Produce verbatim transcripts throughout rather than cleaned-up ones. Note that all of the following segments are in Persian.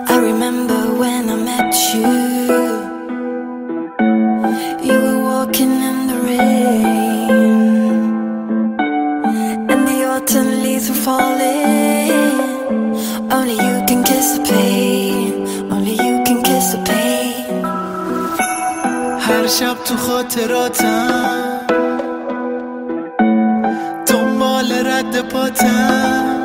I remember when I met you. You were walking in the rain, and the autumn leaves were falling. Only you can kiss the pain. Only you can kiss the pain. هر شب تو خاطراتم دنبال رد پاتم،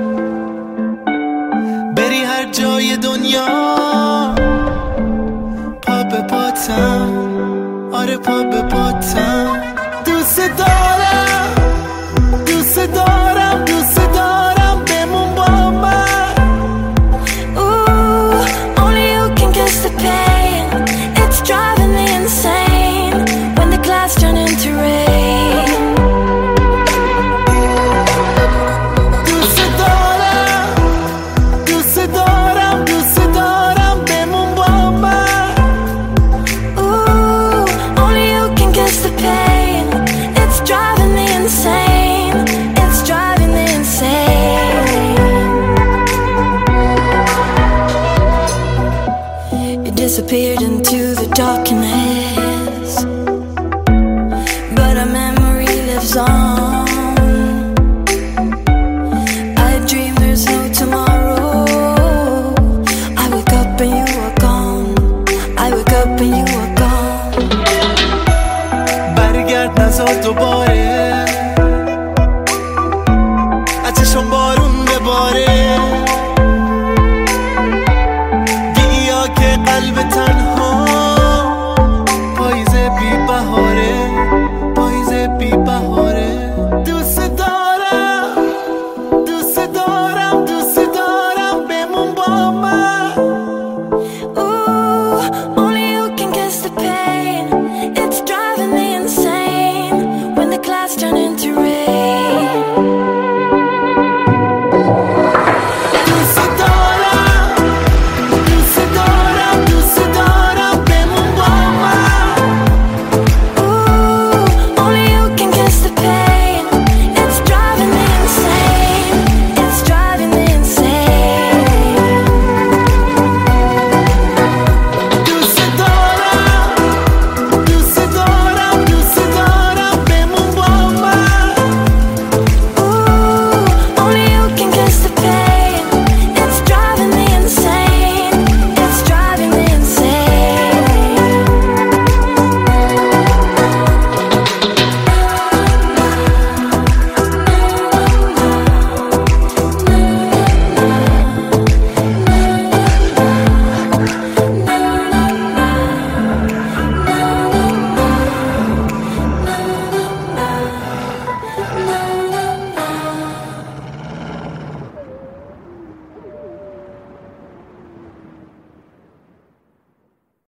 بری هر جای دنیا پا به پاتم، آره پا به پاتم. دوست دارم دوست دارم دوست دارم بمون با من. Ooh, only you can kiss the pain. It's driving me insane when the clouds turn into rain. دوست دارم دوست دارم دوست دارم بمون با من. Ooh, only you can kiss the pain. It's driving me insane. It's driving me insane. You disappeared into the darkness.